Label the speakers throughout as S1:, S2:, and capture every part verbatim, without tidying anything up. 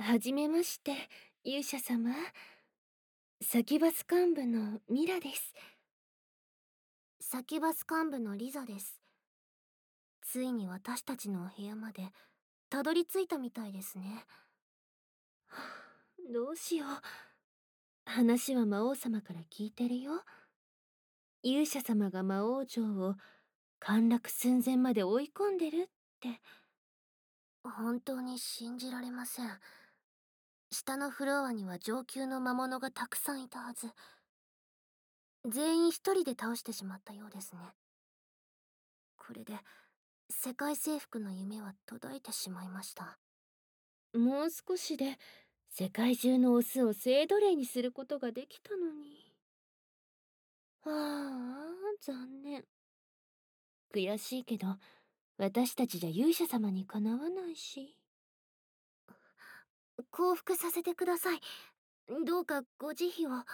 S1: はじめまして、勇者様。サキバス幹部のミラです。サキバス幹部のリザです。ついに私たちのお部屋までたどり着いたみたいですね。はあ、どうしよう。話は魔王様から聞いてるよ。勇者様が魔王城を陥落寸前まで追い込んでるって。本当に信じられません。下のフロアには上級の魔物がたくさんいたはず。全員一人で倒してしまったようですね。これで世界征服の夢は途絶えてしまいました。もう少しで世界中のオスを聖奴隷にすることができたのに。ああ、残念。悔しいけど私たちじゃ勇者様にかなわないし。降伏させてください。どうかご慈悲を。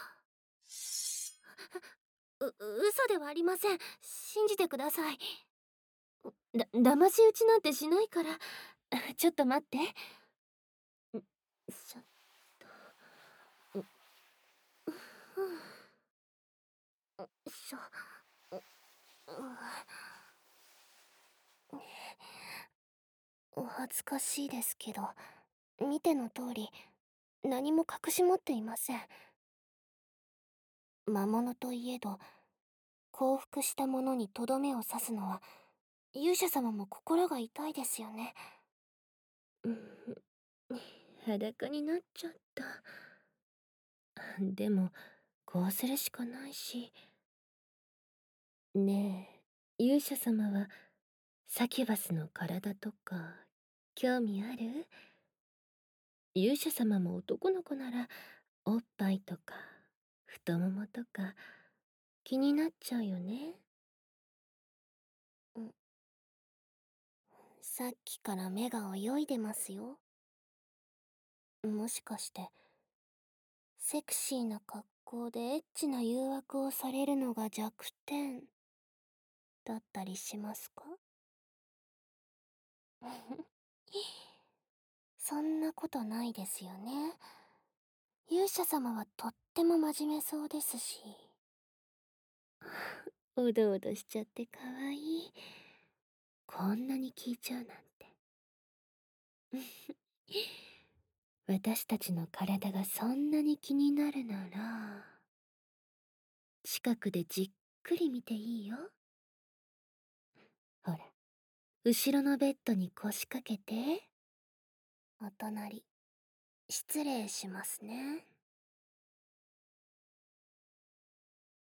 S1: う嘘ではありません。信じてください。だ騙し討ちなんてしないから。ちょっと待って。んしょっと。うふうしょ。うお恥ずかしいですけど、見ての通り何も隠し持っていません。魔物といえど降伏した者にとどめを刺すのは勇者様も心が痛いですよね。うん、裸になっちゃった。でもこうするしかないし。ねえ、勇者様はサキュバスの体とか興味ある？勇者様も男の子ならおっぱいとか太ももとか気になっちゃうよね。んさっきから目が泳いでますよ。もしかしてセクシーな格好でエッチな誘惑をされるのが弱点だったりしますか？そんなことないですよね。勇者様はとっても真面目そうですし。おどおどしちゃってかわいい。こんなに聞いちゃうなんて。私たちの体がそんなに気になるなら近くでじっくり見ていいよ。ほら、後ろのベッドに腰掛けて。お隣失礼しますね。